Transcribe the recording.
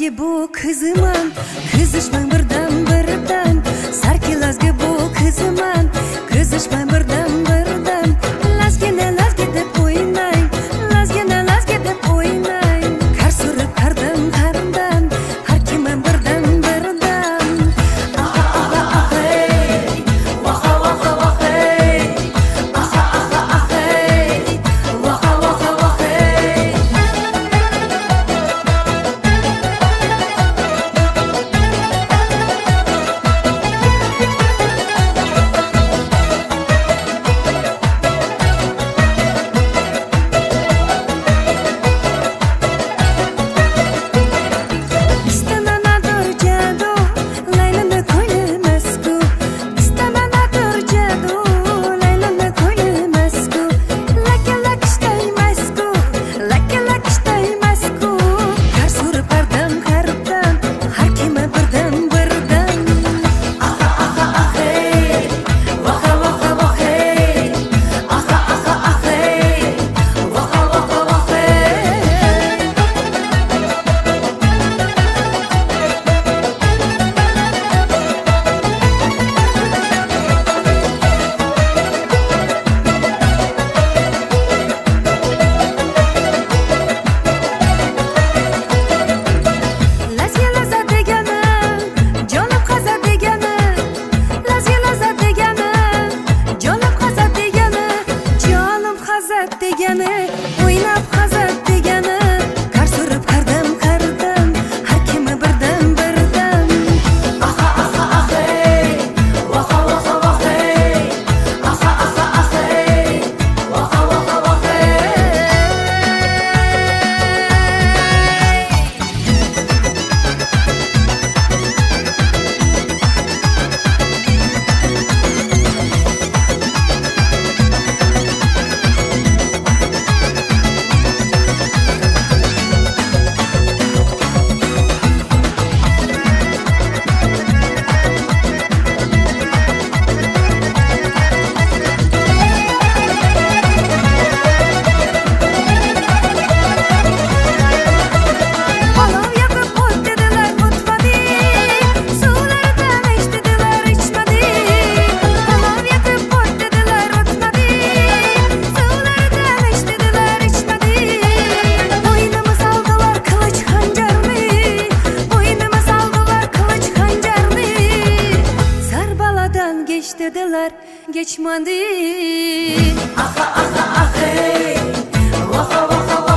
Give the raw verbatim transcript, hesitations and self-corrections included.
Sarkilazga bu qiziman, qizishman birdan birdan. Sarkilazga bu qiziman, qizishman birdan birdan. Lazgina lazga deb o'ynang, lazgina lazga deb o'ynang. Qar surib qardan qardan, har kimman birdan birdan. Aha aha ahey, vaha vaha vahey. Aha aha ahey, vaha vaha vahey. Degani, o'ynab hazat degani, qar surib qardan qardan, har kimi birdan birdan. Aha aha ahey, vaha vaha vahey. Aha aha ahey, vaha vaha vahey. Geçtediler, geçmedi. Aha aha ahey, vaha vaha